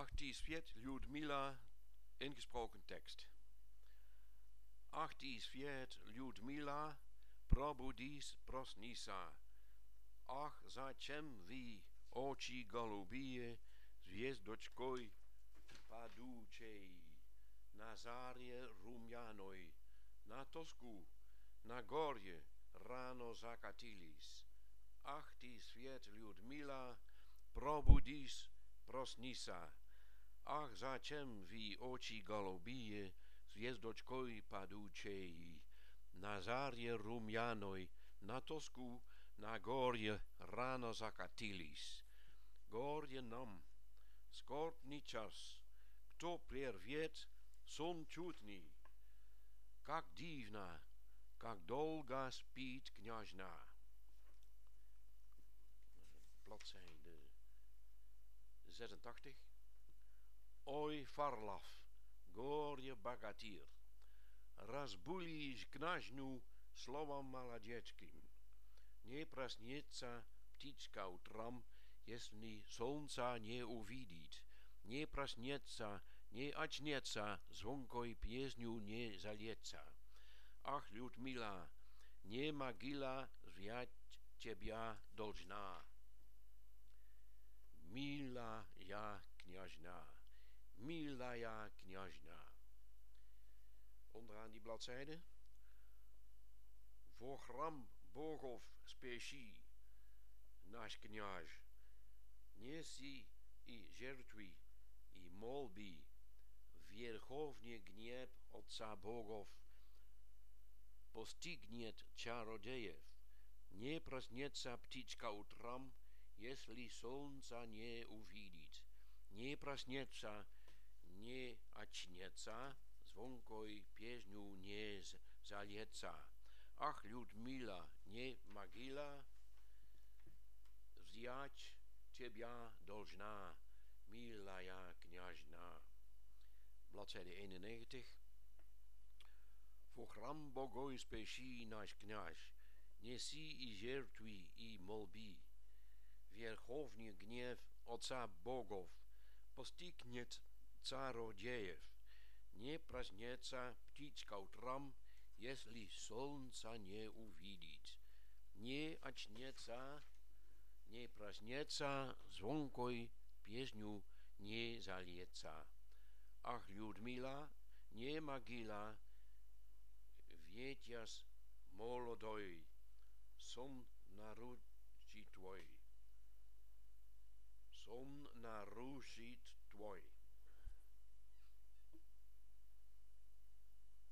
Ach, die sviet Ljudmila, ingesproken tekst. Ach, die sviet Ljudmila, probudis prosnisa. Ach, zачем ви, очи голубые, звездочкой падучей, на заре румяной, на тоску, на горе рано закатились. Ach, die sviet Ljudmila, probudis prosnisa. Ach, зачем ви, очи голубые, звездочкой падучей, на заре румяной, на тоску, na gorie rano zakatilis. Gorie nam, skort čas, kto prerviet, son čutni. Kak divna, kak dolga spít kняžna. Bladzijde 86. Oj farlaf, gorie bagatir. Разбудишь княжну словом молодечким. Не проснется птичка утром, если солнца не увидит. Не проснется, не очнется, звонкой песню не зальется. Ах, Людмила, не могила взять тебя должна. Милая княжна, милая княжна. Onderaan die bladzijde. Voor gram Bogov specie, naš kняž, неси и жертви, и молби, верховный гнев отца богов, постигнет чародеев, не проснется птичка утром, если солнца не увидит, не проснется, не очнется, звонкой песню не зальется. Ach, Ljudmila, nie могила взять тебя должна, милая княжна. Bladzijde 91. Voor gram bogoj specie naš kняž, неси и жертви и молби. Верховный гнев отца богов постигнет цародеев. Не проснется птичка утром, если солнца не увидит, не очнется, не проснется, звонкой песню не зальется. Ах, Людмила, не могила, ветяс молодой, сон нарушит твой. Сон нарушит твой.